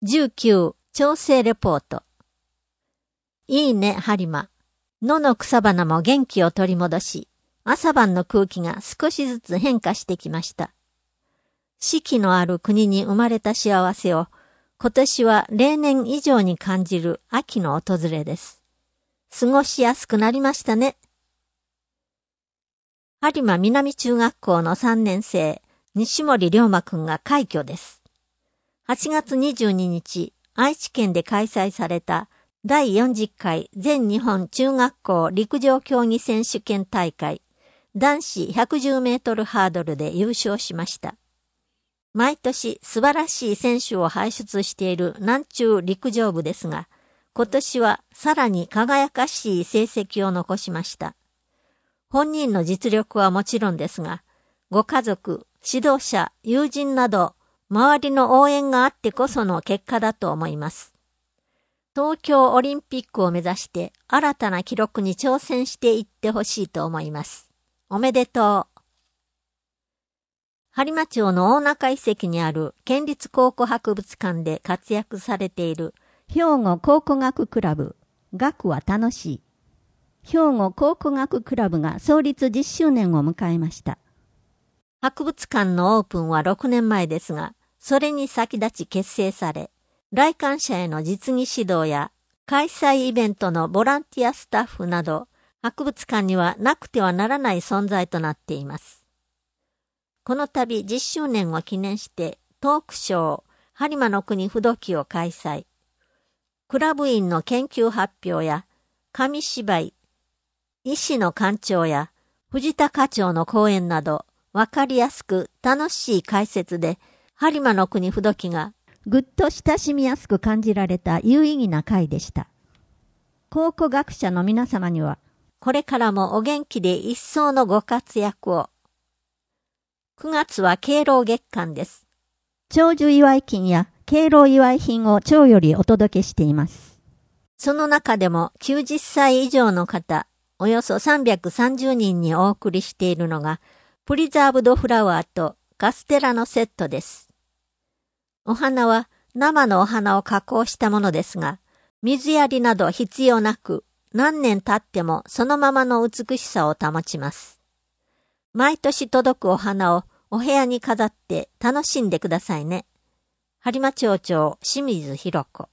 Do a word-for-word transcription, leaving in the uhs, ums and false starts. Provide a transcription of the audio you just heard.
じゅうきゅう調整レポート。いいね、播磨。野の草花も元気を取り戻し、朝晩の空気が少しずつ変化してきました。四季のある国に生まれた幸せを、今年は例年以上に感じる秋の訪れです。過ごしやすくなりましたね。播磨南中学校のさんねん生、西森龍馬くんが快挙です。はちがつにじゅうににち、愛知県で開催されただいよんじゅっかい全日本中学校陸上競技選手権大会、男子ひゃくじゅうメートルハードルで優勝しました。毎年素晴らしい選手を輩出している南中陸上部ですが、今年はさらに輝かしい成績を残しました。本人の実力はもちろんですが、ご家族、指導者、友人など、周りの応援があってこその結果だと思います。東京オリンピックを目指して新たな記録に挑戦していってほしいと思います。おめでとう。播磨町の大中遺跡にある県立考古博物館で活躍されている兵庫考古学クラブ、学は楽しい。兵庫考古学クラブが創立じゅっしゅうねんを迎えました。博物館のオープンはろくねんまえですが、それに先立ち結成され、来館者への実技指導や開催イベントのボランティアスタッフなど、博物館にはなくてはならない存在となっています。この度じゅっしゅうねんを記念してトークショー、播磨の国不土記を開催。クラブ員の研究発表や紙芝居、医師の館長や藤田課長の講演など、わかりやすく楽しい解説で、播磨の国不土記がぐっと親しみやすく感じられた有意義な会でした。考古学者の皆様には、これからもお元気で一層のご活躍を。くがつは敬老月間です。長寿祝い金や敬老祝い品を町よりお届けしています。その中でもきゅうじゅっさい以上の方、およそさんびゃくさんじゅうにんにお送りしているのが、プリザーブドフラワーとカステラのセットです。お花は生のお花を加工したものですが、水やりなど必要なく、何年経ってもそのままの美しさを保ちます。毎年届くお花をお部屋に飾って楽しんでくださいね。播磨町長清水弘子。